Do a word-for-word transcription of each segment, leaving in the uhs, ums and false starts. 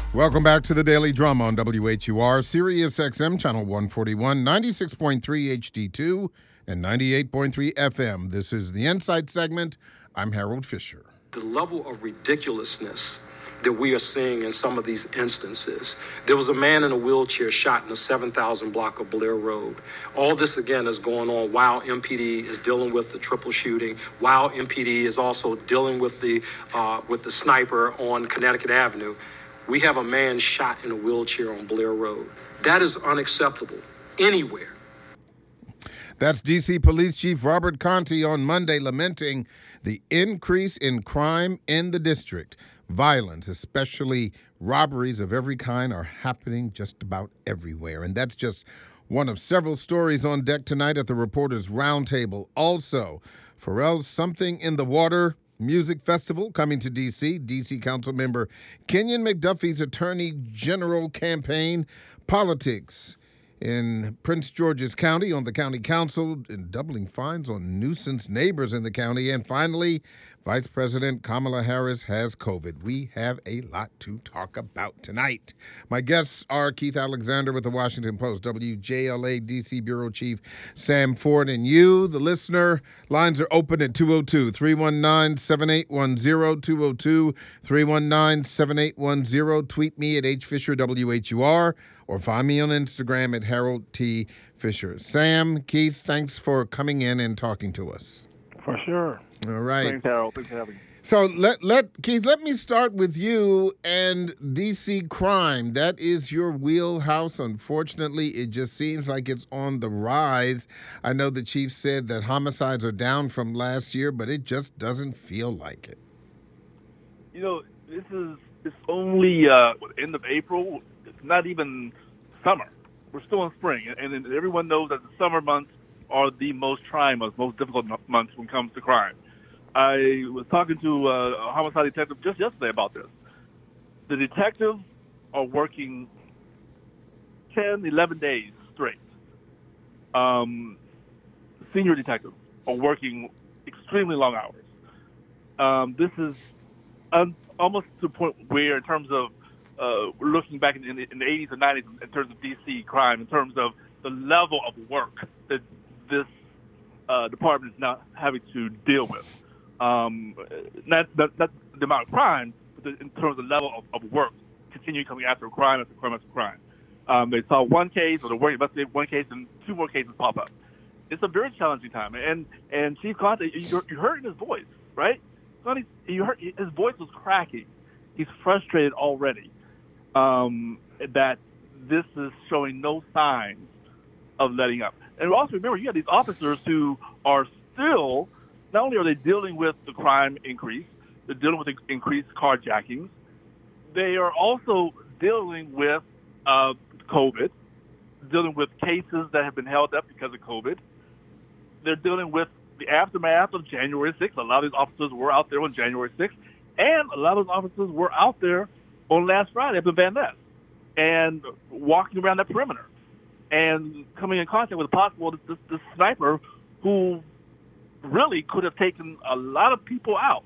Welcome back to the Daily Drum on W H U R, Sirius X M, Channel one forty-one, ninety-six point three H D two, and ninety-eight point three F M. This is the Insight segment. I'm Harold Fisher. The level of ridiculousness that we are seeing in some of these instances. There was a man in a wheelchair shot in the seven thousand block of Blair Road. All this, again, is going on while M P D is dealing with the triple shooting, while M P D is also dealing with the uh, with the sniper on Connecticut Avenue. We have a man shot in a wheelchair on Blair Road. That is unacceptable anywhere. That's D C Police Chief Robert Contee on Monday lamenting the increase in crime in the district. Violence, especially robberies of every kind, are happening just about everywhere. And that's just one of several stories on deck tonight at the Reporters Roundtable. Also, Pharrell's Something in the Water Music Festival coming to D C. D C Council member Kenyon McDuffie's Attorney General campaign, politics in Prince George's County on the county council, and doubling fines on nuisance neighbors in the county. And finally, Vice President Kamala Harris has COVID. We have a lot to talk about tonight. My guests are Keith Alexander with the Washington Post, W J L A D C Bureau Chief Sam Ford, and you, the listener. Lines are open at two oh two, three one nine, seven eight one zero, two oh two, three one nine, seven eight one zero. Tweet me at H Fisher W H U R or find me on Instagram at Harold T. Fisher. Sam, Keith, thanks for coming in and talking to us. For sure. All right. Thanks, Harold. Thanks for having me. So let let Keith, let me start with you and D C crime. That is your wheelhouse. Unfortunately, it just seems like it's on the rise. I know the chief said that homicides are down from last year, but it just doesn't feel like it. You know, this is it's only uh, end of April. It's not even summer. We're still in spring, and, and everyone knows that the summer months are the most trying months, most difficult months when it comes to crime. I was talking to uh, a homicide detective just yesterday about this. The detectives are working ten, eleven days straight. Um, senior detectives are working extremely long hours. Um, this is un- almost to the point where, in terms of uh, looking back in, in, the, in the eighties and nineties, in terms of D C crime, in terms of the level of work that this uh, department is now having to deal with. Um, not, not, not the amount of crime, but the, in terms of the level of, of work, continuing coming after crime after crime after crime. Um, they saw one case, or they're working investigating one case, and two more cases pop up. It's a very challenging time. And and Chief Contee, you, you heard in his voice, right? Contee, you heard his voice was cracking. He's frustrated already um, that this is showing no signs of letting up. And also remember, you have these officers who are still, not only are they dealing with the crime increase, they're dealing with the increased carjackings, they are also dealing with uh, COVID, dealing with cases that have been held up because of COVID. They're dealing with the aftermath of January sixth. A lot of these officers were out there on January sixth, and a lot of those officers were out there on last Friday up in Van Ness and walking around that perimeter and coming in contact with a possible this, this sniper who really could have taken a lot of people out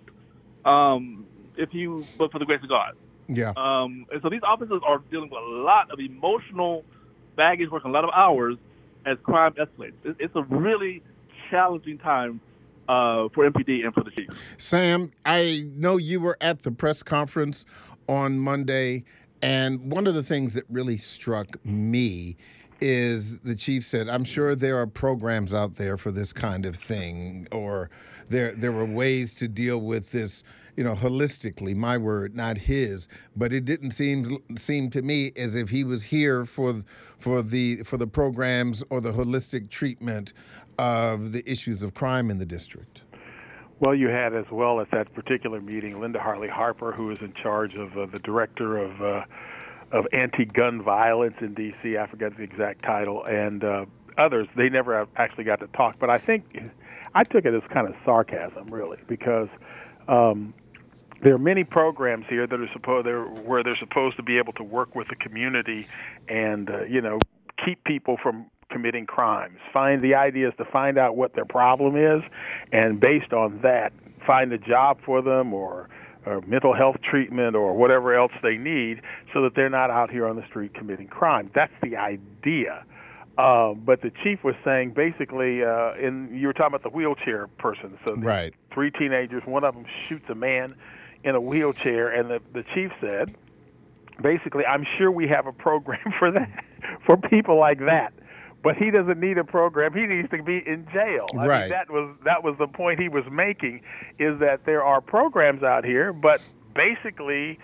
um, if you, but for the grace of God. Yeah. Um, and so these officers are dealing with a lot of emotional baggage, working a lot of hours as crime escalates. It, it's a really challenging time uh, for M P D and for the chief. Sam, I know you were at the press conference on Monday, and one of the things that really struck me is the chief said, I'm sure there are programs out there for this kind of thing, or there there were ways to deal with this, you know, holistically, my word, not his, but it didn't seem seem to me as if he was here for for the for the programs or the holistic treatment of the issues of crime in the district. Well, you had as well at that particular meeting Linda Harley Harper, who is in charge of uh, the director of uh, of anti-gun violence in D C. I forget the exact title, and uh, others. They never actually got to talk, but I think I took it as kind of sarcasm, really, because um, there are many programs here that are supposed they're, where they're supposed to be able to work with the community and uh, you know, keep people from committing crimes. Find the idea is to find out what their problem is, and based on that, find a job for them or or mental health treatment or whatever else they need so that they're not out here on the street committing crime. That's the idea. Uh, but the chief was saying basically, uh, in you were talking about the wheelchair person. So right. three teenagers, one of them shoots a man in a wheelchair, and the, the chief said, basically, I'm sure we have a program for that, for people like that. But he doesn't need a program. He needs to be in jail. I right. mean, that was that was the point he was making, is that there are programs out here, but basically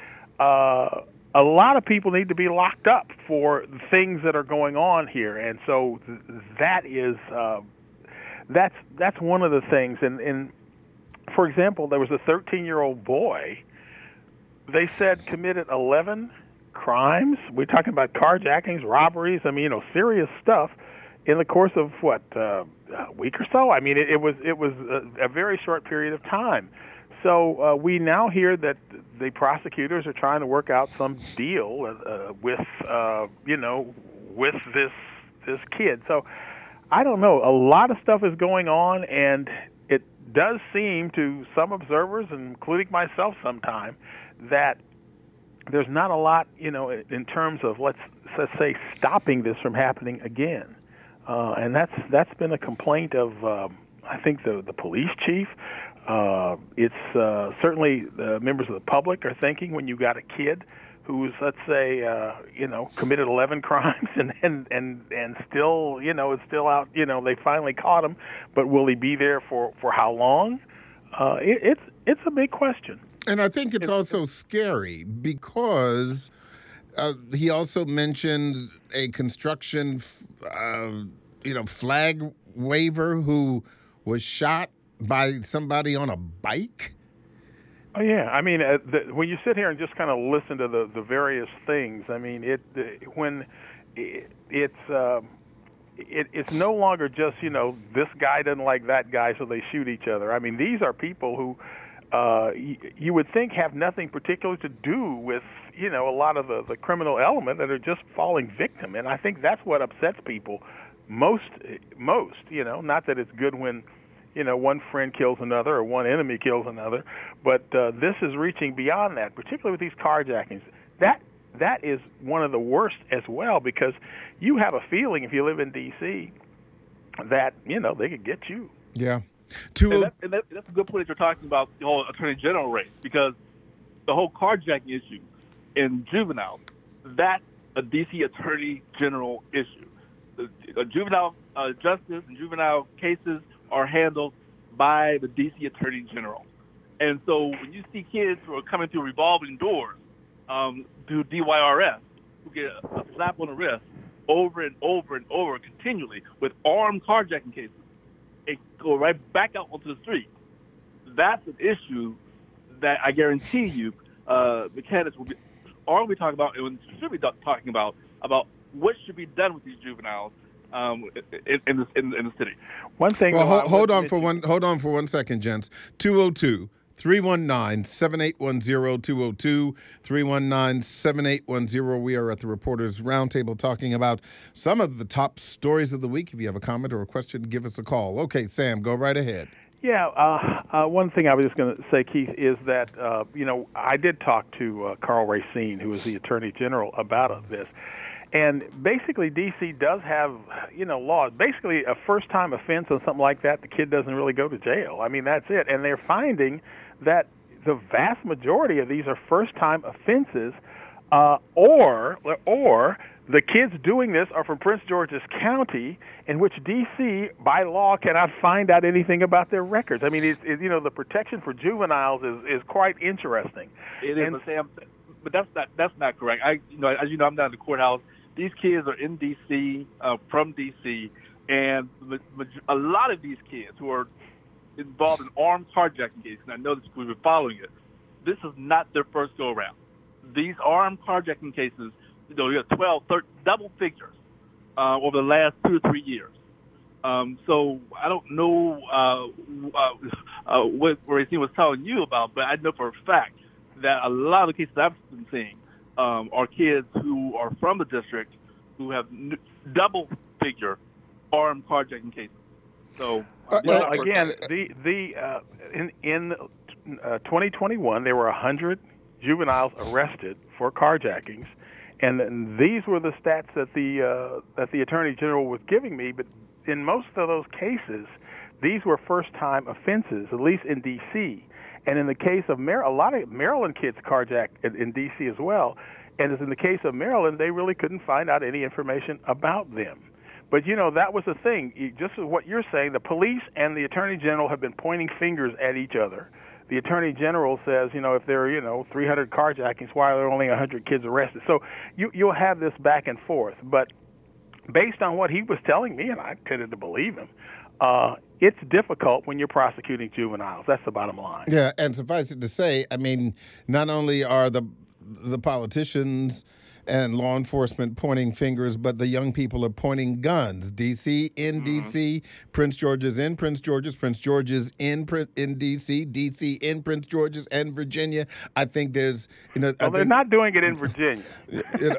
uh, a lot of people need to be locked up for things that are going on here. And so th- that is uh, that's that's one of the things. And, and for example, there was a thirteen-year-old boy, they said committed eleven crimes. We're talking about carjackings, robberies, I mean, you know, serious stuff in the course of what, uh, a week or so? I mean, it, it was it was a, a very short period of time. So uh, we now hear that the prosecutors are trying to work out some deal uh, with, uh, you know, with this this kid. So I don't know. A lot of stuff is going on, and it does seem to some observers, including myself sometime, that there's not a lot, you know, in terms of, let's, let's say, stopping this from happening again. Uh, and that's that's been a complaint of, um, I think, the, the police chief. Uh, it's uh, certainly the members of the public are thinking, when you got a kid who's, let's say, uh, you know, committed eleven crimes and, and, and, and still, you know, is still out, you know, they finally caught him, but will he be there for, for how long? Uh, it, it's it's a big question. And I think it's also scary because uh, he also mentioned a construction, uh, you know, flag waver who was shot by somebody on a bike. Oh yeah, I mean, uh, the, when you sit here and just kind of listen to the, the various things, I mean, it uh, when it, it's uh, it, it's no longer just, you know, this guy doesn't like that guy, so they shoot each other. I mean, these are people who. Uh, you, you would think have nothing particular to do with, you know, a lot of the, the criminal element, that are just falling victim. And I think that's what upsets people most, most, you know, not that it's good when, you know, one friend kills another or one enemy kills another, but uh, this is reaching beyond that, particularly with these carjackings. That that is one of the worst as well, because you have a feeling, if you live in D C, that, you know, they could get you. Yeah. Two and, that, and that, that's a good point that you're talking about the whole attorney general race, because the whole carjacking issue in juveniles, that's a D C attorney general issue. The, the juvenile uh, justice and juvenile cases are handled by the D C attorney general. And so when you see kids who are coming through revolving doors um, through D Y R S, who get a slap on the wrist over and over and over continually with armed carjacking cases, and go right back out onto the street, that's an issue that I guarantee you uh, mechanics will be, are we talking about, and should be talking about, about what should be done with these juveniles um, in, in, the, in, in the city. One thing. Well, hold, hold on for one. Hold on for one second, gents. two oh two, three one nine, seven eight one zero, two oh two, three one nine, seven eight one zero. We are at the Reporters Roundtable talking about some of the top stories of the week. If you have a comment or a question, give us a call. Okay, Sam, go right ahead. Yeah, uh, uh, one thing I was just going to say, Keith, is that, uh, you know, I did talk to uh, Carl Racine, who is the Attorney General, about uh, this. And basically, D C does have, you know, laws. Basically, a first-time offense on something like that, the kid doesn't really go to jail. I mean, that's it. And they're finding that the vast majority of these are first-time offenses, uh, or or the kids doing this are from Prince George's County, in which D C, by law, cannot find out anything about their records. I mean, it's, it, you know, the protection for juveniles is, is quite interesting. It is, and, but Sam, but that's not that's not correct. I, you know, as you know, I'm down at the courthouse. These kids are in D C, uh, from D C, and a lot of these kids who are involved in armed carjacking cases, and I know this we've been following it, this is not their first go-around. These armed carjacking cases, you know, you have twelve, thirteen, double figures uh, over the last two or three years. Um, so I don't know uh, uh, uh, what Racine was telling you about, but I know for a fact that a lot of the cases I've been seeing um, are kids who are from the district who have n- double-figure armed carjacking cases. So uh, well, again, the the uh, in in uh, twenty twenty-one, there were one hundred juveniles arrested for carjackings, and then these were the stats that the uh, that the Attorney General was giving me. But in most of those cases, these were first-time offenses, at least in D C. And in the case of Mar- a lot of Maryland kids carjacked in, in D C as well. And as in the case of Maryland, they really couldn't find out any information about them. But, you know, that was the thing. You, just as what you're saying, the police and the Attorney General have been pointing fingers at each other. The Attorney General says, you know, if there are, you know, three hundred carjackings, why are there only one hundred kids arrested? So you, you'll have this back and forth. But based on what he was telling me, and I tended to believe him, uh, it's difficult when you're prosecuting juveniles. That's the bottom line. Yeah, and suffice it to say, I mean, not only are the the politicians and law enforcement pointing fingers, but the young people are pointing guns. D C in mm-hmm. D C, Prince George's in Prince George's, Prince George's in in D C, D C in Prince George's, and Virginia. I think there's, you know, well, I they're think, not doing it in Virginia. You know.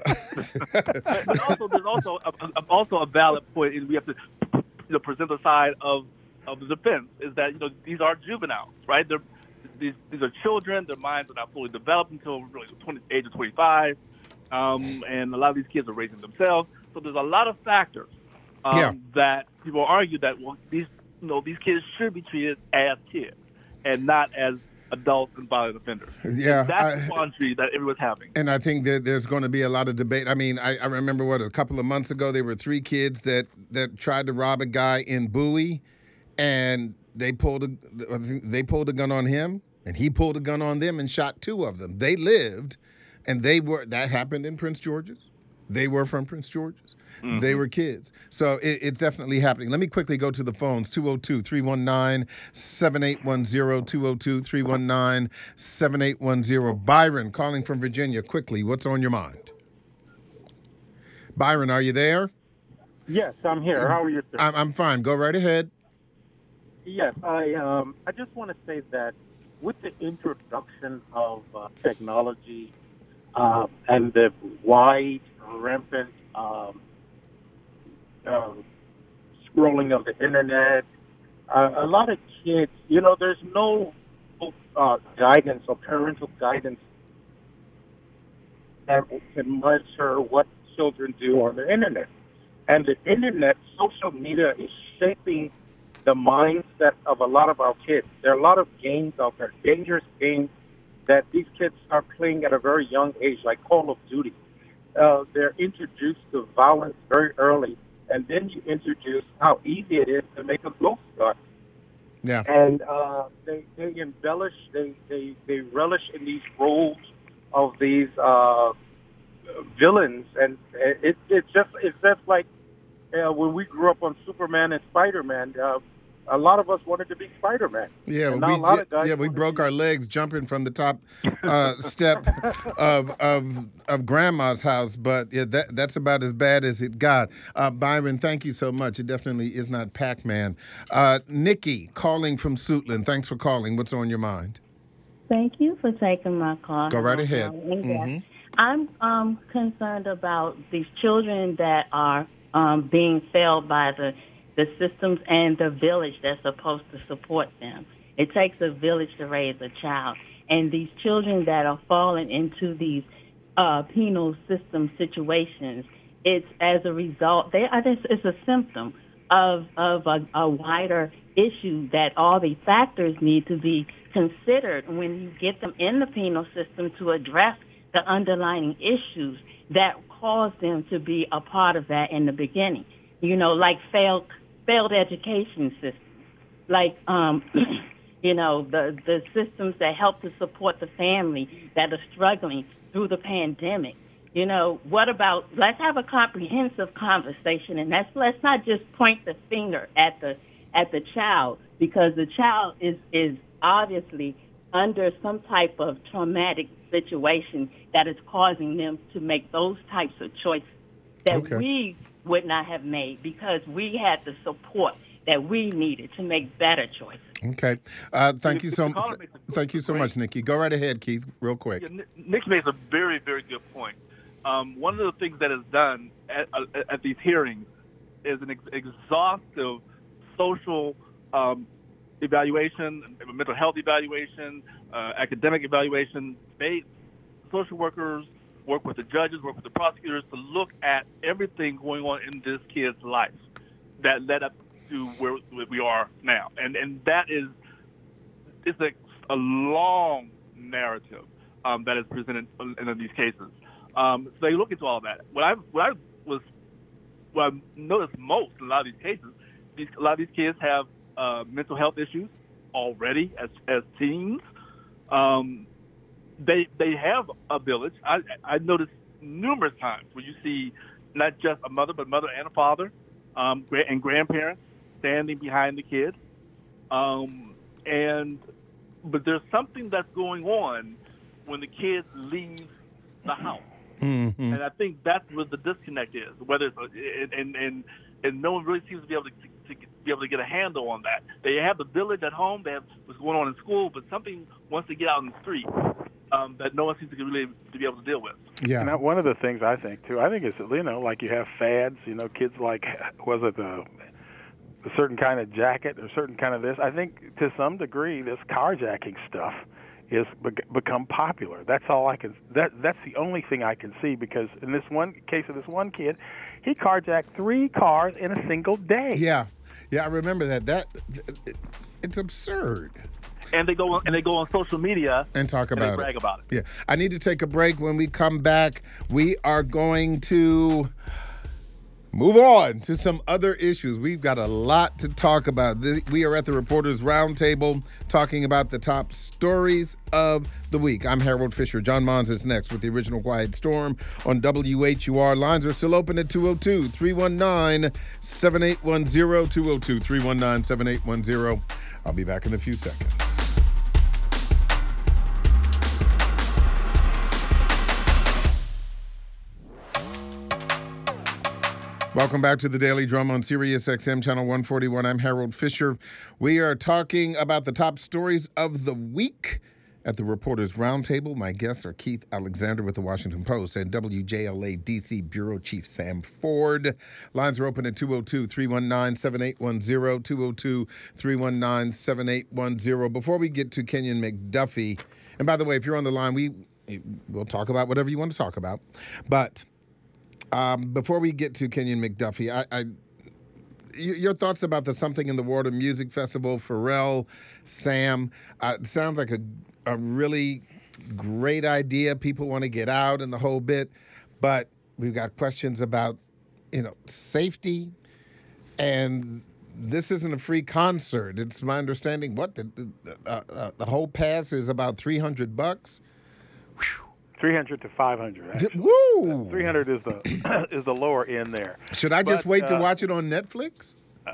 But also, there's also a, a, also a valid point, and we have to, you know, present the side of of the defense is that, you know, these are juveniles, right? They're these these are children. Their minds are not fully developed until really the twenty, age of twenty-five. Um, and a lot of these kids are raising themselves. So there's a lot of factors um, yeah. that people argue that, well, these you know these kids should be treated as kids and not as adults and violent offenders. Yeah, that's I, the quandary that everyone's having. And I think that there's going to be a lot of debate. I mean, I, I remember what a couple of months ago there were three kids that that tried to rob a guy in Bowie, and they pulled a they pulled a gun on him, and he pulled a gun on them and shot two of them. They lived. And they were, that happened in Prince George's. They were from Prince George's. Mm-hmm. They were kids. So it, it's definitely happening. Let me quickly go to the phones, two oh two, three one nine, seven eight one zero, two oh two, three one nine, seven eight one zero. Byron calling from Virginia. Quickly, what's on your mind? Byron, are you there? Yes, I'm here. How are you, sir? I'm, I'm fine. Go right ahead. Yes, I um, I just want to say that with the introduction of uh, technology, Uh, and the wide, rampant um, uh, scrolling of the internet. Uh, a lot of kids, you know, there's no uh, guidance or parental guidance that can monitor what children do on the internet. And the internet, social media, is shaping the mindset of a lot of our kids. There are a lot of games out there, dangerous games, that these kids start playing at a very young age, like Call of Duty. Uh, they're introduced to violence very early, and then you introduce how easy it is to make a ghost gun. Yeah. And uh, they, they embellish, they, they, they relish in these roles of these uh, villains, and it, it's just it's just like uh, when we grew up on Superman and Spider-Man. Uh, A lot of us wanted to be Spider-Man. Yeah, well, we, yeah, yeah, we broke our legs jumping from the top uh, step of of of Grandma's house, but yeah, that that's about as bad as it got. Uh, Byron, thank you so much. It definitely is not Pac-Man. Uh, Nikki, calling from Suitland. Thanks for calling. What's on your mind? Thank you for taking my call. Go right ahead. Mm-hmm. I'm um, concerned about these children that are um, being failed by the the systems and the village that's supposed to support them. It takes a village to raise a child. And these children that are falling into these uh, penal system situations, it's as a result, they are just, it's a symptom of, of a, a wider issue that all the factors need to be considered when you get them in the penal system to address the underlying issues that cause them to be a part of that in the beginning. You know, like failed failed education systems, like, um, you know, the, the systems that help to support the family that are struggling through the pandemic. You know, what about, let's have a comprehensive conversation, and that's, let's not just point the finger at the at the child, because the child is, is obviously under some type of traumatic situation that is causing them to make those types of choices that okay. we would not have made because we had the support that we needed to make better choices. Okay. Uh, thank you so much. Thank you so much, Nikki. Go right ahead, Keith, real quick. Yeah, Nick makes a very, very good point. Um, one of the things that is done at, at, at these hearings is an ex- exhaustive social um, evaluation, mental health evaluation, uh, academic evaluation. They, social workers, work with the judges, work with the prosecutors to look at everything going on in this kid's life that led up to where we are now. And and that is it's a, a long narrative um, that is presented in, in these cases. Um, so they look into all that. What I what I was what I noticed most in a lot of these cases, these, a lot of these kids have uh, mental health issues already as as teens. Um, they they have a village. I I noticed numerous times where you see not just a mother but mother and a father, um, and grandparents standing behind the kid. Um, and but there's something that's going on when the kid leaves the house. Mm-hmm. And I think that's where the disconnect is. Whether it's a, and and and no one really seems to be able to, to, to be able to get a handle on that. They have the village at home. They have what's going on in school, but something once they get out in the street um, that no one seems to really to be able to deal with. Yeah. And one of the things I think too, I think is you know like you have fads. You know, kids like was it the a certain kind of jacket or certain kind of this. I think to some degree this carjacking stuff is be- become popular. That's all I can. That that's the only thing I can see because in this one case of this one kid, he carjacked three cars in a single day. Yeah, yeah, I remember that. That it's absurd. And they go on, and they go on social media and talk about and they brag it. about it. Yeah, I need to take a break. When we come back, we are going to move on to some other issues. We've got a lot to talk about. We are at the Reporters Roundtable talking about the top stories of the week. I'm Harold Fisher. John Mons is next with the Original Quiet Storm on W H U R. Lines are still open at two oh two, three one nine, seven eight one zero, two oh two, three one nine, seven eight one zero. I'll be back in a few seconds. Welcome back to the Daily Drum on Sirius X M Channel one forty-one. I'm Harold Fisher. We are talking about the top stories of the week at the Reporters Roundtable. My guests are Keith Alexander with the Washington Post and W J L A D C Bureau Chief Sam Ford. Lines are open at two oh two, three one nine, seven eight one zero, two oh two, three one nine, seven eight one zero. Before we get to Kenyon McDuffie, and by the way, if you're on the line, we, we'll talk about whatever you want to talk about. But Um, before we get to Kenyon McDuffie, I, I, your thoughts about the Something in the Water Music Festival, Pharrell, Sam. Uh, it sounds like a, a really great idea. People want to get out and the whole bit, but we've got questions about, you know, safety, and this isn't a free concert. It's my understanding. What the uh, uh, the whole pass is about three hundred bucks. Whew. three hundred to five hundred. Actually. Woo! three hundred is the is the lower end there. Should I just but, wait uh, to watch it on Netflix? Uh,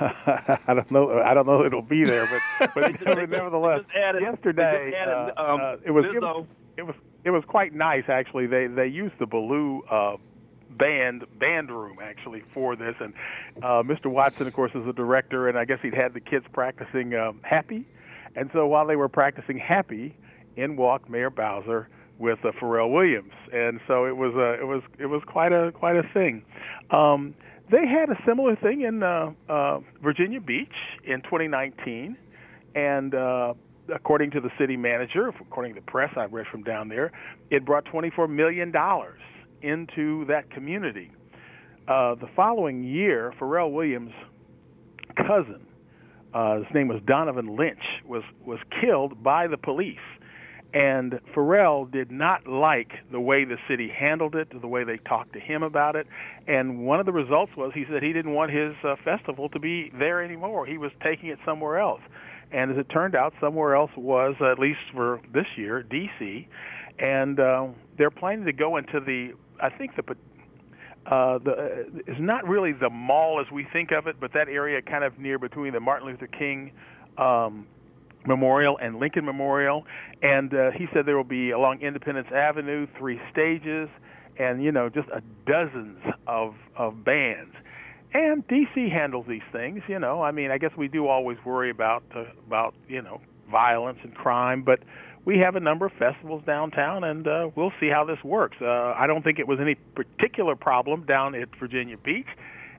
I don't know. I don't know if it'll be there, but but nevertheless, added, yesterday added, uh, um, uh, it was it was, it was it was quite nice actually. They they used the Baloo uh, band band room actually for this, and uh, Mister Watson, of course, is the director, and I guess he'd had the kids practicing um, Happy, and so while they were practicing Happy, in walked Mayor Bowser with uh, Pharrell Williams, and so it was uh, it was it was quite a quite a thing. Um, they had a similar thing in uh, uh, Virginia Beach in twenty nineteen, and uh, according to the city manager, according to the press I read from down there, it brought twenty-four million dollars into that community. Uh, the following year, Pharrell Williams' cousin, uh, his name was Donovan Lynch, was was killed by the police. And Pharrell did not like the way the city handled it, the way they talked to him about it. And one of the results was he said he didn't want his uh, festival to be there anymore. He was taking it somewhere else. And as it turned out, somewhere else was, at least for this year, D C. And uh, they're planning to go into the, I think the, uh, the uh, it's not really the mall as we think of it, but that area kind of near between the Martin Luther King um Memorial and Lincoln Memorial, and uh, he said there will be along Independence Avenue three stages, and you know just a dozens of of bands. And D C handles these things, you know. I mean, I guess we do always worry about uh, about you know violence and crime, but we have a number of festivals downtown, and uh, we'll see how this works. Uh, I don't think it was any particular problem down at Virginia Beach.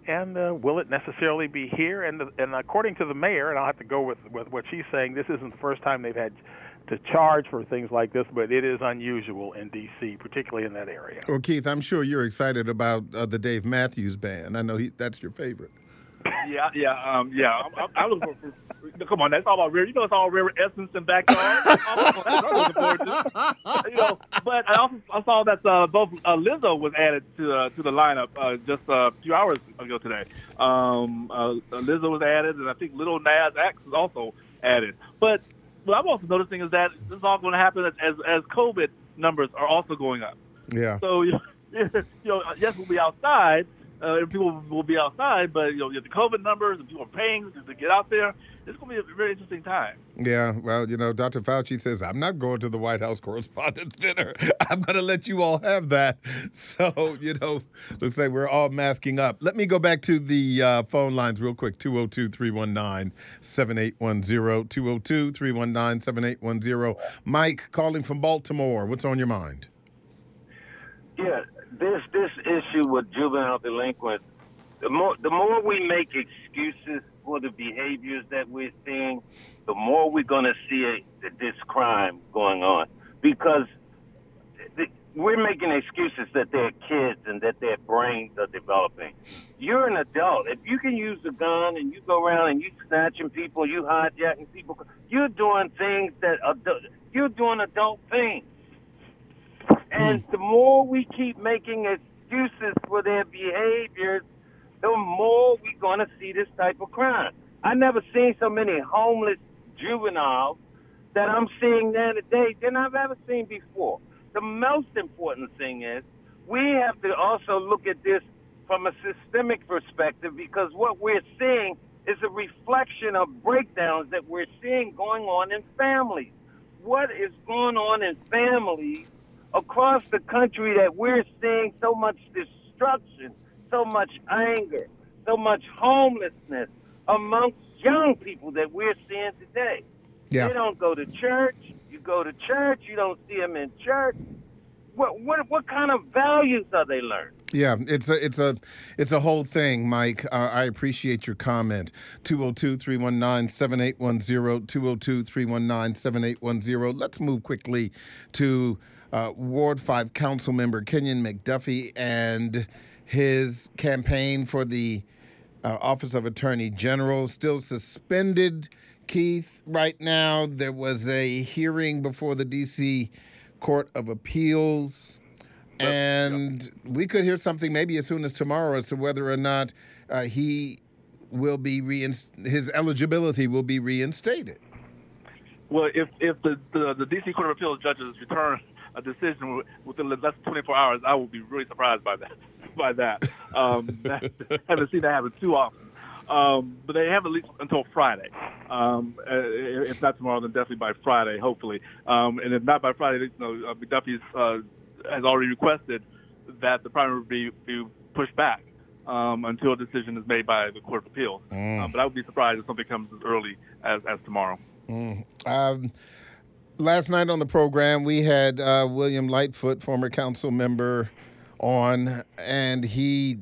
And uh, will it necessarily be here? And the, and according to the mayor, and I'll have to go with, with what she's saying, this isn't the first time they've had to charge for things like this, but it is unusual in D C, particularly in that area. Well, Keith, I'm sure you're excited about uh, the Dave Matthews Band. I know he, that's your favorite. Yeah, yeah, um, yeah. I'm, I'm, I'm looking for, for. Come on, that's all about rare. You know, it's all rare essence and backyard. That's what I'm looking forward to. You know, but I also I saw that uh, both uh, Lizzo was added to uh, to the lineup uh, just uh, a few hours ago today. Um, uh, Lizzo was added, and I think Lil Nas X was also added. But what I'm also noticing is that this is all going to happen as as, as COVID numbers are also going up. Yeah. So you know, yes, we'll be outside. Uh, people will be outside, but you know, you have the COVID numbers and people are paying to get out there. It's going to be a very interesting time. Yeah, well, you know, Doctor Fauci says, I'm not going to the White House Correspondents' Dinner. I'm going to let you all have that. So, you know, looks like we're all masking up. Let me go back to the uh, phone lines real quick, two oh two, three one nine, seven eight one zero, two oh two, three one nine, seven eight one zero. Mike, calling from Baltimore. What's on your mind? Yeah, this this issue with juvenile delinquents, the more the more we make excuses for the behaviors that we're seeing, the more we're going to see a, this crime going on. Because the, we're making excuses that they're kids and that their brains are developing. You're an adult. If you can use a gun and you go around and you snatching people, you hijacking people, you're doing things that adult, you're doing adult things. And the more we keep making excuses for their behaviors, the more we're going to see this type of crime. I never seen so many homeless juveniles that I'm seeing now today than I've ever seen before. The most important thing is we have to also look at this from a systemic perspective, because what we're seeing is a reflection of breakdowns that we're seeing going on in families. What is going on in families across the country that we're seeing so much destruction, so much anger, so much homelessness amongst young people that we're seeing today? Yeah. They don't go to church. You go to church, you don't see them in church. What what what kind of values are they learning? Yeah, it's a it's a it's a whole thing, Mike. Uh, I appreciate your comment. two oh two, three one nine, seven eight one zero, two oh two, three one nine, seven eight one zero. Let's move quickly to uh, Ward five Council Member Kenyon McDuffie and his campaign for the uh, Office of Attorney General. Still suspended, Keith, right now. There was a hearing before the D C Court of Appeals. And we could hear something maybe as soon as tomorrow as to whether or not uh, he will be reinst- his eligibility will be reinstated. Well, if if the, the, the D C Court of Appeals judges return a decision within less than twenty-four hours, I will be really surprised by that. By that, um, that haven't seen that happen too often. Um, but they have at least until Friday. Um, if not tomorrow, then definitely by Friday, hopefully. Um, and if not by Friday, you know, uh, McDuffie's uh, has already requested that the primary be, be pushed back um, until a decision is made by the Court of Appeals. Mm. Um, but I would be surprised if something comes as early as, as tomorrow. Mm. Um, last night on the program, we had uh, William Lightfoot, former council member, on, and he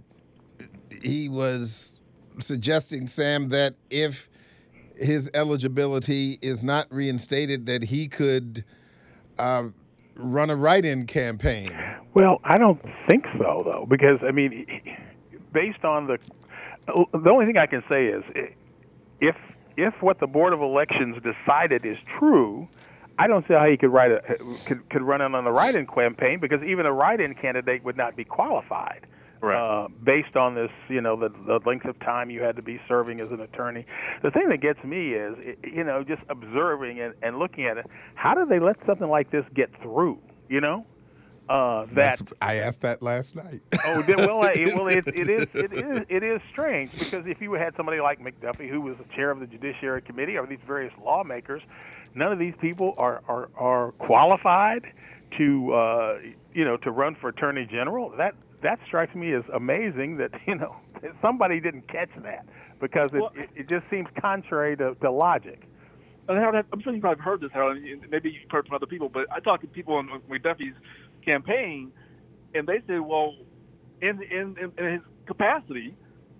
he was suggesting, Sam, that if his eligibility is not reinstated, that he could uh, run a write-in campaign. Well, I don't think so, though, because, I mean, based on the the only thing I can say is if if what the Board of Elections decided is true, I don't see how he could write a could, could run in on a write-in campaign, because even a write-in candidate would not be qualified. Right. Uh, based on this, you know, the, the length of time you had to be serving as an attorney. The thing that gets me is, you know, just observing and, and looking at it, how do they let something like this get through, you know? Uh, that That's, I asked that last night. Oh, well, it, well it, it, is, it, is, it is strange, because if you had somebody like McDuffie, who was the chair of the Judiciary Committee, or these various lawmakers, none of these people are, are, are qualified to, uh, you know, to run for Attorney General. That That strikes me as amazing that, you know, somebody didn't catch that, because it, well, it, it just seems contrary to, to logic. And Harold, I'm sure you've probably heard this, Harold, maybe you've heard from other people, but I talked to people on McDuffie's campaign, and they said, well, in, in, in his capacity,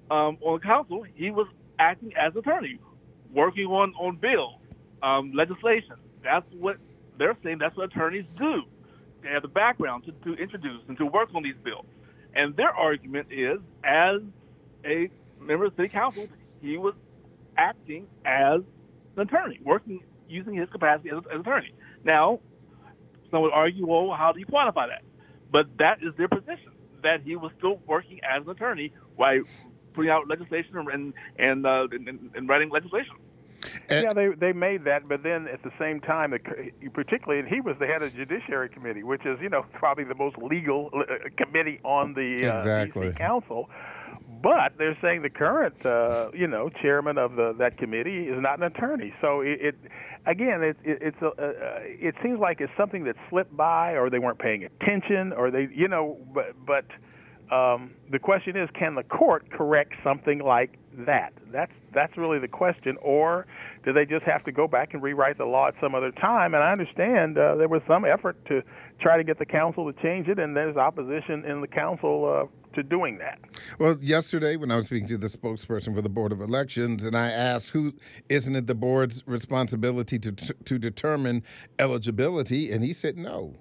um, on council, he was acting as attorney, working on, on bills, um, legislation. That's what they're saying. That's what attorneys do. They have the background to, to introduce and to work on these bills. And their argument is, as a member of the city council, he was acting as an attorney, working, using his capacity as, as an attorney. Now, some would argue, well, how do you quantify that? But that is their position, that he was still working as an attorney while putting out legislation and and, uh, and, and writing legislation. Yeah, they they made that, but then at the same time, particularly, he was the head of the Judiciary Committee, which is, you know, probably the most legal uh, committee on the uh, exactly. D C Council. But they're saying the current, uh, you know, chairman of the, that committee is not an attorney. So it, it again, it, it, it's a, uh, it seems like it's something that slipped by, or they weren't paying attention, or they, you know. But but um, the question is, can the court correct something like that? That's that's really the question. Or do they just have to go back and rewrite the law at some other time? And I understand uh, there was some effort to try to get the council to change it, and there's opposition in the council uh, to doing that. Well, yesterday when I was speaking to the spokesperson for the Board of Elections, and I asked, who isn't it the board's responsibility to to determine eligibility? And he said no.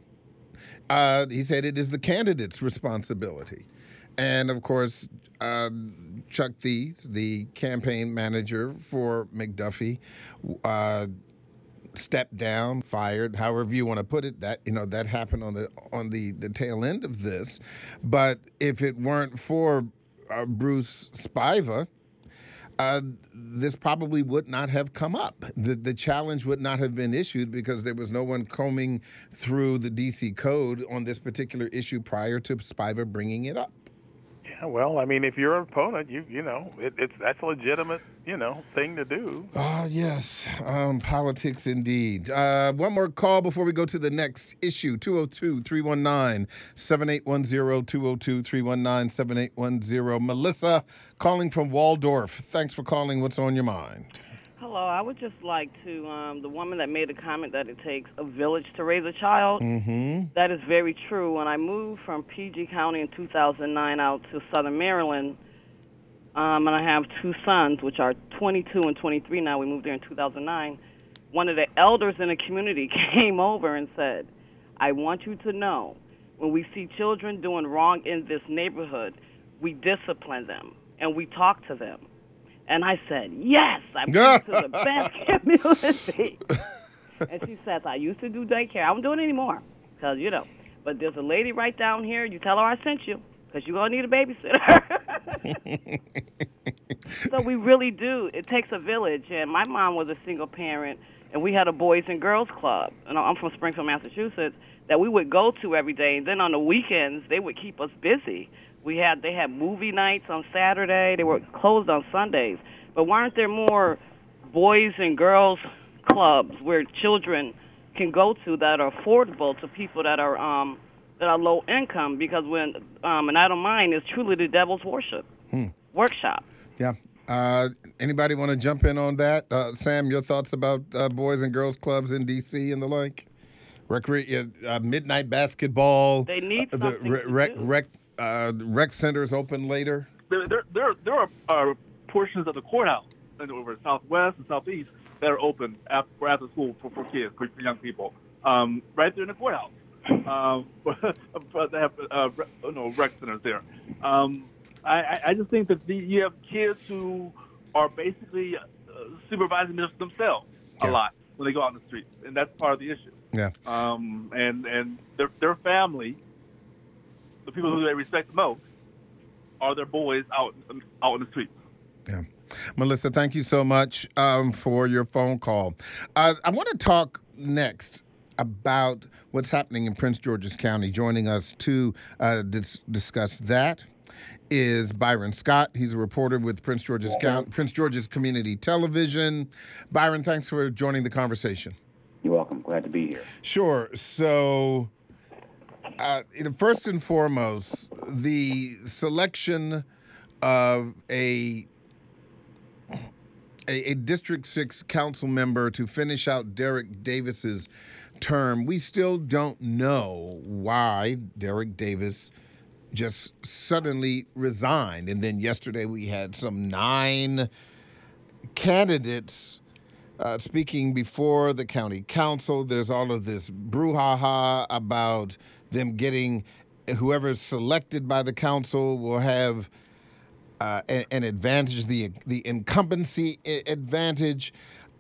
Uh, he said it is the candidate's responsibility. And of course, uh, Chuck Thies, the campaign manager for McDuffie, uh, stepped down, fired, however you want to put it. That, you know, that happened on the on the, the tail end of this. But if it weren't for uh, Bruce Spiva, uh, this probably would not have come up. The the challenge would not have been issued because there was no one combing through the D C code on this particular issue prior to Spiva bringing it up. Yeah, well, I mean, if you're an opponent, you you know, it, it's that's a legitimate, you know, thing to do. Oh, yes. Um, politics indeed. Uh, one more call before we go to the next issue. two oh two, three one nine, seven eight one zero, two oh two, three one nine, seven eight one zero. Melissa calling from Waldorf. Thanks for calling. What's on your mind? Hello. I would just like to, um, the woman that made a comment that it takes a village to raise a child, mm-hmm. that is very true. When I moved from P G County in two thousand nine out to Southern Maryland, um, and I have two sons, which are twenty-two and twenty-three now. We moved there in two thousand nine. One of the elders in the community came over and said, I want you to know, when we see children doing wrong in this neighborhood, we discipline them and we talk to them. And I said, yes, I'm going to the best community. And she says, I used to do daycare. I don't do it anymore because, you know, but there's a lady right down here. You tell her I sent you because you're going to need a babysitter. So we really do. It takes a village. And my mom was a single parent, and we had a boys and girls club. And I'm from Springfield, Massachusetts, that we would go to every day. And then on the weekends, they would keep us busy. We had they had movie nights on Saturday. They were closed on Sundays. But why aren't there more boys and girls clubs where children can go to that are affordable to people that are um, that are low income? Because when um, and I don't mind, it's truly the devil's worship hmm. workshop. Yeah. Uh, anybody want to jump in on that? Uh, Sam, your thoughts about uh, boys and girls clubs in D C and the like? Recre- uh, midnight basketball. They need uh, something the re- to rec, do. rec, uh, rec centers open later. There, there, there, there are uh, portions of the courthouse over southwest and southeast that are open after, for after school for, for kids, for young people, um, right there in the courthouse. Um, but, but they have uh, you know, rec centers there. Um, I, I just think that the, you have kids who are basically uh, supervising themselves a Yeah. lot when they go out in the streets, and that's part of the issue. Yeah. Um, and and their their family, the people who they respect the most, are their boys out out in the streets. Yeah. Melissa, thank you so much um, for your phone call. Uh, I want to talk next about what's happening in Prince George's County. Joining us to uh, dis- discuss that is Byron Scott. He's a reporter with Prince George's County, Prince George's Community Television. Byron, thanks for joining the conversation. You're welcome. Glad to be here. Sure. So, uh, you know, first and foremost, the selection of a A, a District six council member to finish out Derek Davis's term. We still don't know why Derek Davis just suddenly resigned. And then yesterday we had some nine candidates uh, speaking before the county council. There's all of this brouhaha about them getting whoever's selected by the council will have uh, an advantage, the the incumbency advantage.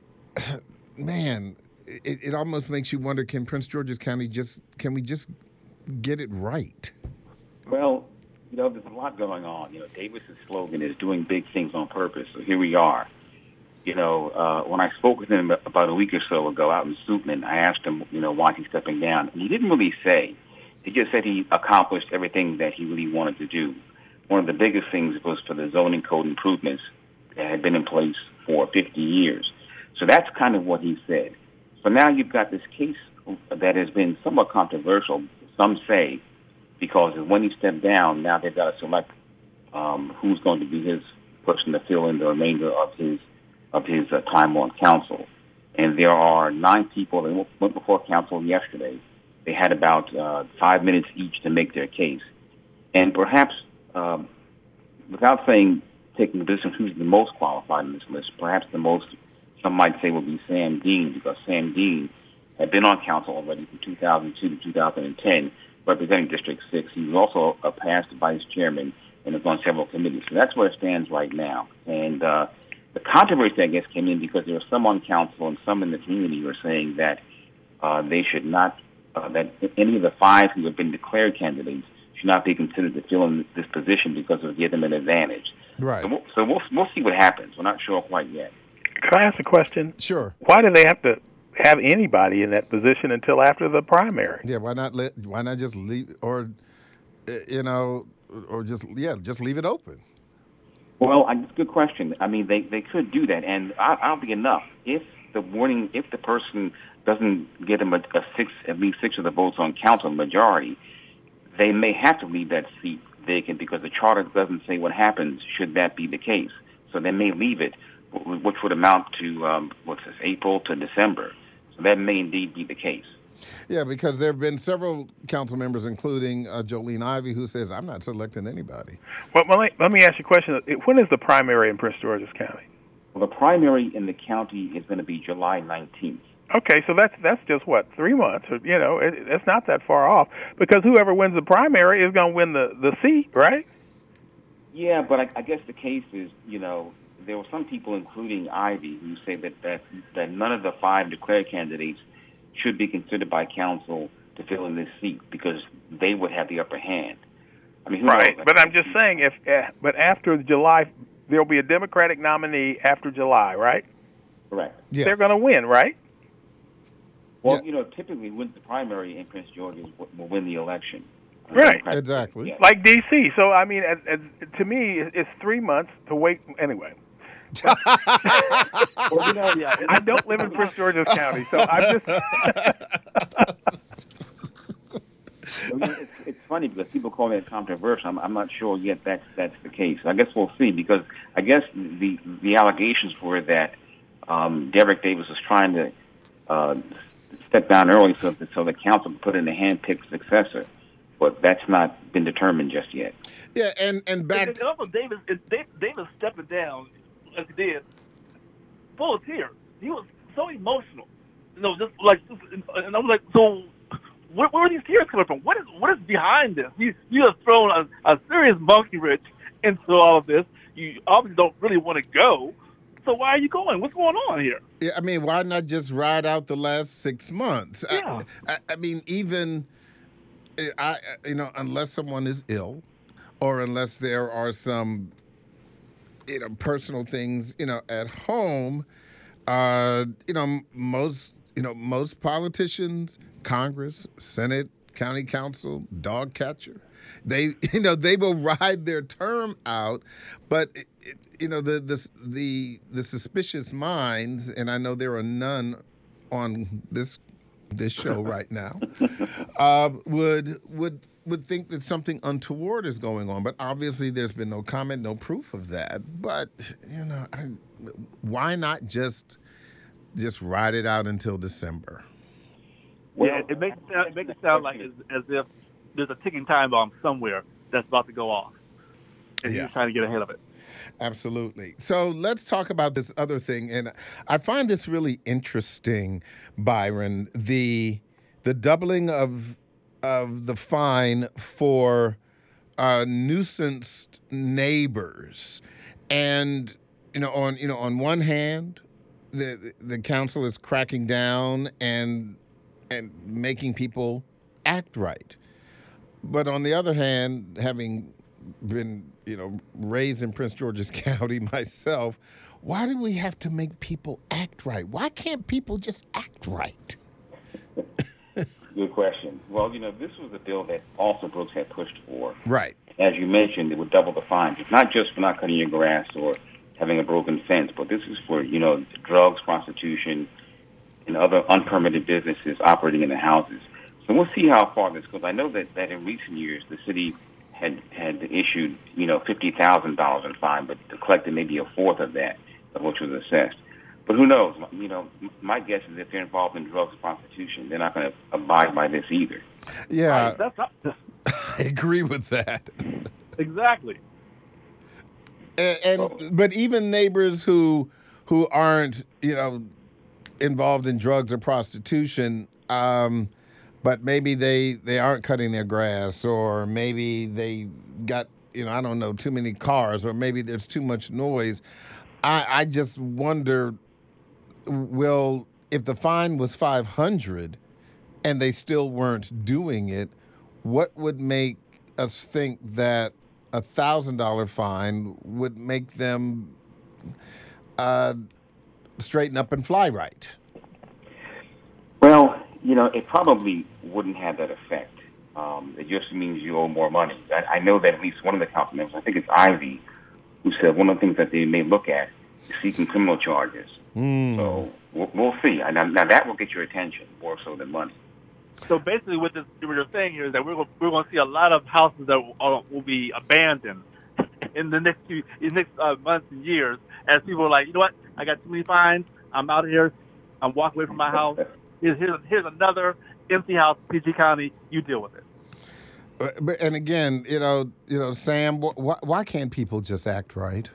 Man, it, it almost makes you wonder: can Prince George's County just can we just get it right? Well, you know, there's a lot going on. You know, Davis's slogan is "doing big things on purpose." So here we are. You know, uh, when I spoke with him about a week or so ago out in Suitland, I asked him, you know, why he's stepping down, and he didn't really say. He just said he accomplished everything that he really wanted to do. One of the biggest things was for the zoning code improvements that had been in place for fifty years. So that's kind of what he said. So now you've got this case that has been somewhat controversial, some say, because when he stepped down, now they've got to select um, who's going to be his person to fill in the remainder of his of his uh, time on council. And there are nine people that went before council yesterday. They had about uh, five minutes each to make their case. And perhaps, um, without saying, taking the position who's the most qualified in this list, perhaps the most, some might say, would be Sam Dean, because Sam Dean had been on council already from two thousand two to two thousand ten, representing District six. He was also a past vice chairman and is on several committees. So that's where it stands right now. And uh, the controversy, I guess, came in because there were some on council and some in the community who were saying that uh, they should not Uh, that any of the five who have been declared candidates should not be considered to fill in this position because it would give them an advantage. Right. So, we'll, so we'll, we'll see what happens. We're not sure quite yet. Can I ask a question? Sure. Why do they have to have anybody in that position until after the primary? Yeah. Why not let? Why not just leave, or you know, or just yeah, just leave it open? Well, I, good question. I mean, they, they could do that, and I, I'll be enough if the warning, if the person doesn't get them a, a six, at least six of the votes on council majority, they may have to leave that seat vacant because the charter doesn't say what happens should that be the case. So they may leave it, which would amount to, um, what's this, April to December. So that may indeed be the case. Yeah, because there have been several council members, including uh, Jolene Ivey, who says, I'm not selecting anybody. Well, let me, let me ask you a question. When is the primary in Prince George's County? Well, the primary in the county is going to be July nineteenth. Okay, so that's that's just what, three months? Or, you know, it, it's not that far off because whoever wins the primary is going to win the, the seat, right? Yeah, but I, I guess the case is, you know, there were some people, including Ivy, who say that, that that none of the five declared candidates should be considered by council to fill in this seat because they would have the upper hand. I mean, who right? knows? But I'm just saying, if uh, but after July, there'll be a Democratic nominee after July, right? Correct. Yes. They're going to win, right? Well, Yeah. you know, typically wins the primary in Prince George's will win the election. Right. Exactly. Yeah. Like D C. So, I mean, as, as, to me, it's three months to wait. Anyway. Well, you know, Yeah, I don't live in Prince George's County, so I'm just... well, you know, it's, it's funny because people call it controversial. I'm, I'm not sure yet that's that's the case. I guess we'll see because I guess the the allegations were that um, Derek Davis was trying to uh, step down early so that so the council could put in a hand-picked successor, but that's not been determined just yet. Yeah, and and back. And also, Davis, Davis stepping down as he did, full of tears. He was so emotional, you know, just like, and I'm like, so where, where are these tears coming from? What is what is behind this? You you have thrown a, a serious monkey wrench into all of this. You obviously don't really want to go. So why are you going? What's going on here? Yeah, I mean, why not just ride out the last six months? Yeah. I, I, I mean, even, I, you know, unless someone is ill, or unless there are some, you know, personal things, you know, at home, uh, you know, most, you know, most politicians, Congress, Senate, County Council, dog catcher, they, you know, they will ride their term out, but. It, it, You know, the, the the the suspicious minds, and I know there are none on this this show right now, uh, would would would think that something untoward is going on. But obviously, there's been no comment, no proof of that. But you know, I, why not just just ride it out until December? Well, yeah, it makes it sound, it makes it sound like as, as if there's a ticking time bomb somewhere that's about to go off, and Yeah. he's trying to get ahead of it. Absolutely. So let's talk about this other thing, and I find this really interesting, Byron. The the doubling of of the fine for uh, nuisance neighbors, and you know, on you know, on one hand, the the council is cracking down and and making people act right, but on the other hand, having been, you know, raised in Prince George's County myself, why do we have to make people act right? Why can't people just act right? Good question. Well, you know, this was a bill that Alston Brooks had pushed for. Right. As you mentioned, it would double the fines. It's not just for not cutting your grass or having a broken fence, but this is for, you know, drugs, prostitution, and other unpermitted businesses operating in the houses. So we'll see how far this goes. I know that, that in recent years, the city had had issued, you know, fifty thousand dollars in fine, but collected maybe a fourth of that, of which was assessed. But who knows? You know, my guess is if they're involved in drugs and prostitution, they're not going to abide by this either. Yeah, Right, that's not, I agree with that. exactly. And, and but even neighbors who who aren't, you know, involved in drugs or prostitution, um, but maybe they, they aren't cutting their grass, or maybe they got, you know, I don't know, too many cars, or maybe there's too much noise. I, I just wonder, will, if the fine was five hundred and they still weren't doing it, what would make us think that a one thousand dollars fine would make them uh, straighten up and fly right? Well, you know, it probably wouldn't have that effect. Um, it just means you owe more money. I, I know that at least one of the council members, I think it's Ivy, who said one of the things that they may look at is seeking criminal charges. Mm. So we'll, we'll see. Now, now that will get your attention more so than money. So basically, what this what you're saying here is that we're going, we're going to see a lot of houses that will, uh, will be abandoned in the next few in the next uh, months and years, as people are like, you know what, I got too many fines, I'm out of here, I'm walking away from my house. Here's here's, here's another empty house, P G County. You deal with it. But, but and again, you know, you know, Sam, why, why can't people just act right?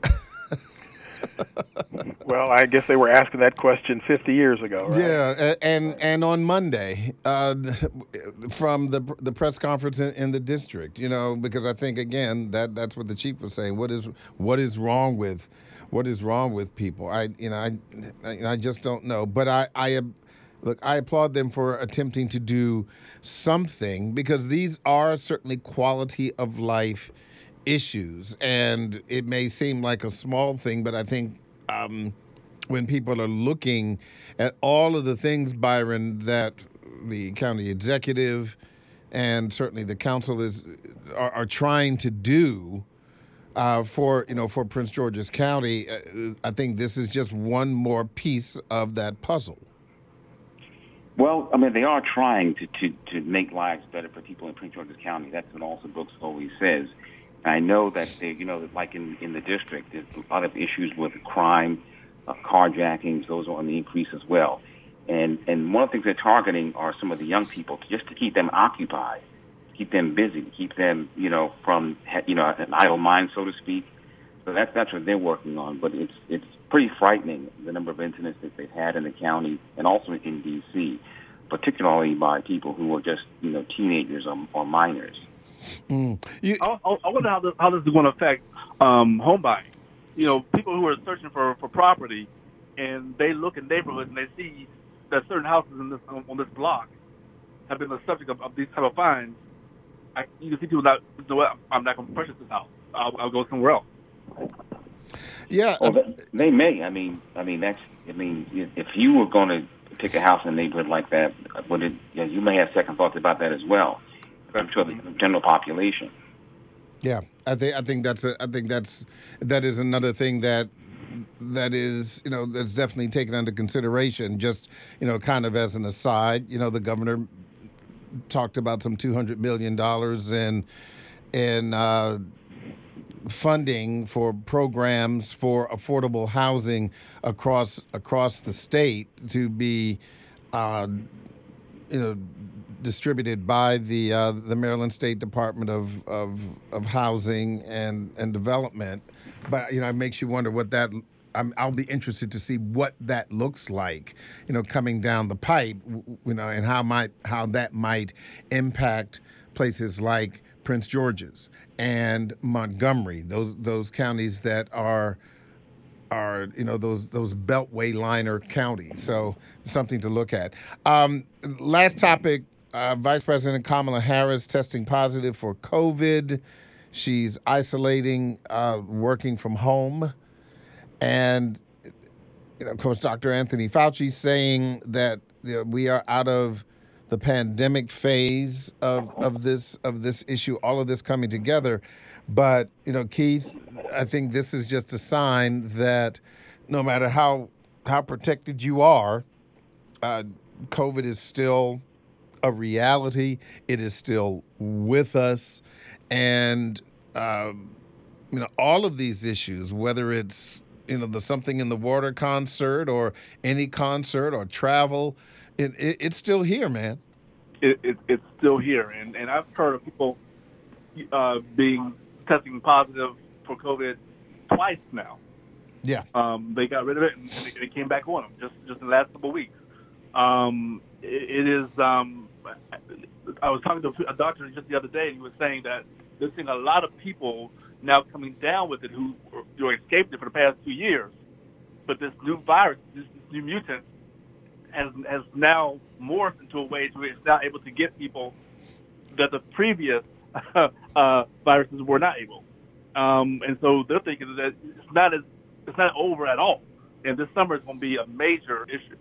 Well, I guess they were asking that question fifty years ago, right? Yeah, and and on Monday, uh, from the the press conference in, in the district, you know, because I think again that that's what the chief was saying. What is what is wrong with what is wrong with people? I you know I I, I just don't know. But I I look, I applaud them for attempting to do something, because these are certainly quality of life issues, and it may seem like a small thing, but I think um, when people are looking at all of the things, Byron, that the county executive and certainly the council is are, are trying to do uh, for you know for Prince George's County, uh, I think this is just one more piece of that puzzle. Well, I mean, they are trying to, to, to make lives better for people in Prince George's County. That's what Alston Brooks always says. I know that they, you know, like in, in the district, there's a lot of issues with crime, uh, carjackings. Those are on the increase as well. And and one of the things they're targeting are some of the young people, just to keep them occupied, keep them busy, keep them, you know, from, you know, an idle mind, so to speak. So that's that's what they're working on. But it's it's pretty frightening, the number of incidents that they've had in the county and also in D C, particularly by people who are just, you know, teenagers or, or minors. Mm. You, I, I wonder how this, how this is going to affect um, home buying. You know, people who are searching for, for property, and they look in neighborhoods and they see that certain houses in this on, on this block have been the subject of, of these type of fines. I, you can see people not, you know what, I'm not going to purchase this house. I'll, I'll go somewhere else. yeah, Well, they, they may. I mean, I mean that's. I mean, if you were going to pick a house in a neighborhood like that, would it, you, know, you may have second thoughts about that as well. I'm sure the general population. Yeah, I think I think that's a, I think that's that is another thing that that is you know that's definitely taken under consideration. Just you know, kind of as an aside, you know, the governor talked about some two hundred million dollars in in uh, funding for programs for affordable housing across across the state to be, uh, you know. distributed by the uh, the Maryland State Department of, of of Housing and and Development. But you know, it makes you wonder what that. I'm, I'll be interested to see what that looks like, you know, coming down the pipe, you know, and how might how that might impact places like Prince George's and Montgomery, those those counties that are are you know those those beltway liner counties. So something to look at. Um, last topic: uh, Vice President Kamala Harris testing positive for COVID. She's isolating, uh, working from home. And, you know, of course, Doctor Anthony Fauci saying that you know, we are out of the pandemic phase of, of this of this issue, all of this coming together. But, you know, Keith, I think this is just a sign that no matter how how protected you are, uh, COVID is still a reality. It is still with us. And, uh, you know, all of these issues, whether it's you know, the Something in the Water concert or any concert or travel, it, it, it's still here, man. It, it, it's still here. And, and I've heard of people uh, being testing positive for COVID twice now. Yeah. Um, they got rid of it and they, they came back on them just, just in the last couple of weeks. Um, it, it is, um, I was talking to a doctor just the other day, and he was saying that they're seeing a lot of people now coming down with it who, who escaped it for the past two years. But this new virus, this new mutant, has has now morphed into a way to where it's now able to get people that the previous uh, viruses were not able. Um, and so they're thinking that it's not as it's not over at all. And this summer is going to be a major issue.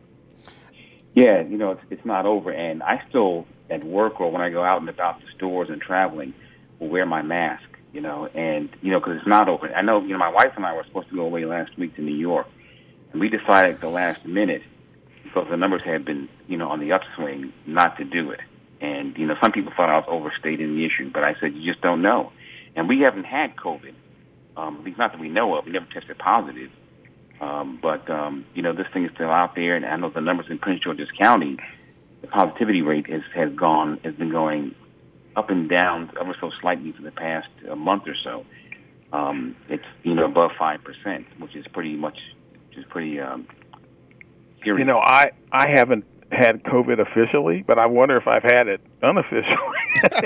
Yeah, you know, it's, it's not over. And I still, at work or when I go out and about the stores and traveling, will wear my mask. You know, and, you know, because it's not over. I know, you know, my wife and I were supposed to go away last week to New York, and we decided at the last minute, because the numbers had been, you know, on the upswing, not to do it. And, you know, some people thought I was overstating the issue, but I said, you just don't know. And we haven't had COVID, um, at least not that we know of. We never tested positive. Um, but, um, you know, this thing is still out there, and I know the numbers in Prince George's County, the positivity rate has, has gone, has been going up and down ever so slightly for the past uh, month or so. Um, it's, you know, above five percent, which is pretty much, which is pretty um, serious. You know, I, I haven't had COVID officially, but I wonder if I've had it unofficially.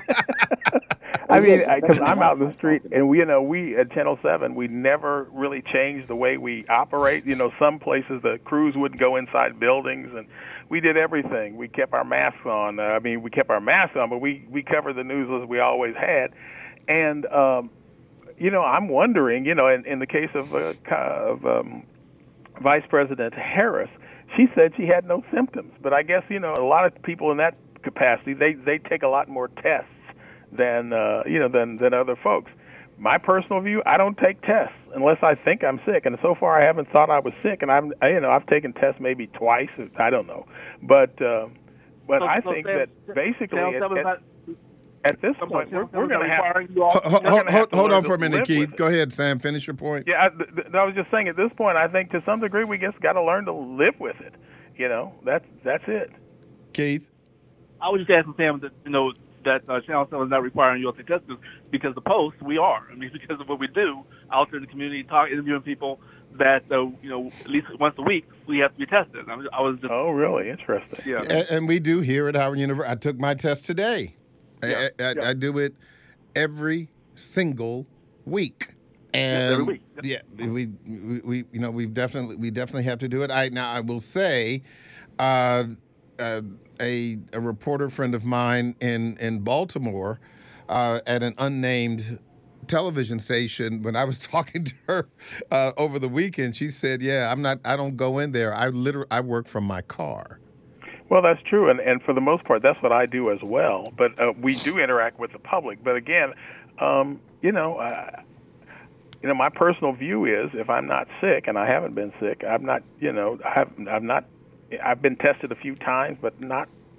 I mean, because I'm out in the street, and we, you know, we at Channel seven, we never really changed the way we operate. You know, some places the crews wouldn't go inside buildings, and we did everything. We kept our masks on. Uh, I mean, we kept our masks on, but we, we covered the news as we always had. And, um, you know, I'm wondering, you know, in, in the case of, uh, of um, Vice President Harris, she said she had no symptoms. But I guess, you know, a lot of people in that capacity, they, they take a lot more tests than, uh, you know, than, than other folks. My personal view, I don't take tests unless I think I'm sick, and so far I haven't thought I was sick. And I'm, I, you know, I've taken tests maybe twice. I don't know, but uh, but so, I so think Sam, that basically Sam, at, Sam, at, not, at this I'm point sorry, we're, we're going to have. Hold, hold, hold, hold on for a minute, Keith. It. Go ahead, Sam. Finish your point. Yeah, I, th- th- I was just saying. At this point, I think to some degree we just got to learn to live with it. You know, that's that's it. Keith, I was just asking Sam that you know. that uh, Channel seven is not requiring you all to take tests because the Post, we are. I mean, because of what we do out there in the community, talk, interviewing people that, uh, you know, at least once a week, we have to be tested. I was, I was just... Oh, really? Interesting. Yeah. And, and we do here at Howard University. I took my test today. Yeah. I, I, yeah. I do it every single week. And yes, every week. Yeah, we, we, we, you know, we've definitely, we definitely have to do it. I Now, I will say... Uh, uh, A, a reporter friend of mine in, in Baltimore uh, at an unnamed television station, when I was talking to her uh, over the weekend, she said, yeah, I'm not, I don't go in there. I literally, I work from my car. Well, that's true. And, and for the most part, that's what I do as well. But uh, we do interact with the public. But again, um, you know, uh, you know, my personal view is if I'm not sick, and I haven't been sick, I'm not, you know, I have, I'm not, I've been tested a few times, but not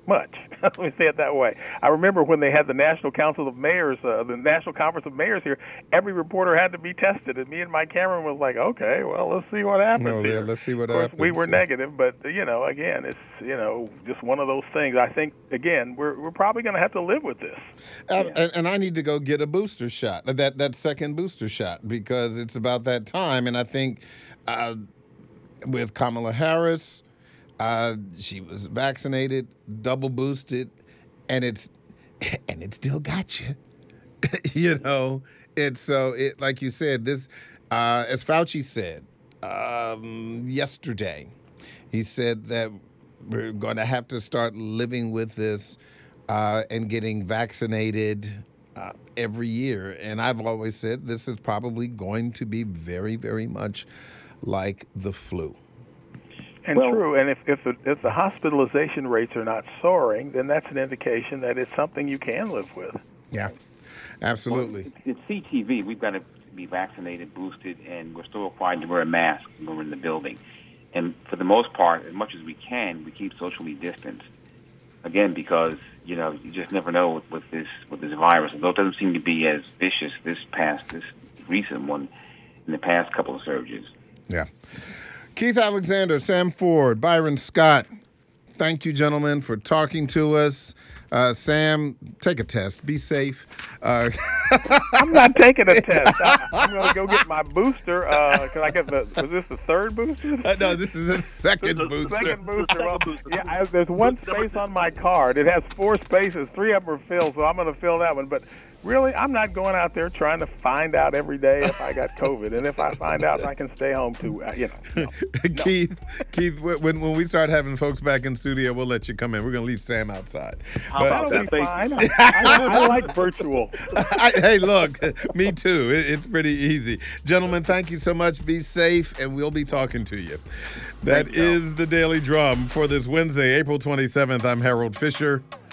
much. Let me say it that way. I remember when they had the National Council of Mayors, uh, the National Conference of Mayors here, every reporter had to be tested, and me and my cameraman was like, okay, well, let's see what happens No, here. yeah, let's see what of course, happens. we were Yeah. negative, but, you know, again, it's, you know, just one of those things. I think, again, we're we're probably going to have to live with this. Uh, and, and I need to go get a booster shot, that that second booster shot, because it's about that time. And I think uh, with Kamala Harris, uh, she was vaccinated, double boosted, and it's and it still got you. You know, it's so it like you said. This, uh, as Fauci said um, yesterday, he said that we're going to have to start living with this. Uh, and getting vaccinated uh, every year. And I've always said this is probably going to be very, very much like the flu. And Well- true, and if if the, if the hospitalization rates are not soaring, then that's an indication that it's something you can live with. Yeah, absolutely. Well, it's, it's C T V. We've got to be vaccinated, boosted, and we're still required to wear a mask when we're in the building. And for the most part, as much as we can, we keep socially distanced. Again, because you know you just never know with, with this with this virus. Although it doesn't seem to be as vicious this past this recent one in the past couple of surges. Yeah. Keith Alexander, Sam Ford, Byron Scott, thank you, gentlemen, for talking to us. Uh, Sam, take a test. Be safe. Uh, I'm not taking a test. I, I'm going to go get my booster. Uh, can I get the? Was this the third booster? uh, no, this is a second The booster. Second booster. Second Well, booster. yeah, I, there's one space on my card. It has four spaces. Three of them are filled, so I'm going to fill that one. But really, I'm not going out there trying to find out every day if I got COVID, and if I find out, I can stay home too. Uh, you know. No. Keith, Keith, when when we start having folks back in studio, we'll let you come in. We're going to leave Sam outside. How But- about That'll be that? fine. I, I, I like virtual. I, hey, look, me too. It, it's pretty easy. Gentlemen, thank you so much. Be safe, and we'll be talking to you. That Thank you. is the Daily Drum for this Wednesday, April twenty-seventh. I'm Harold Fisher.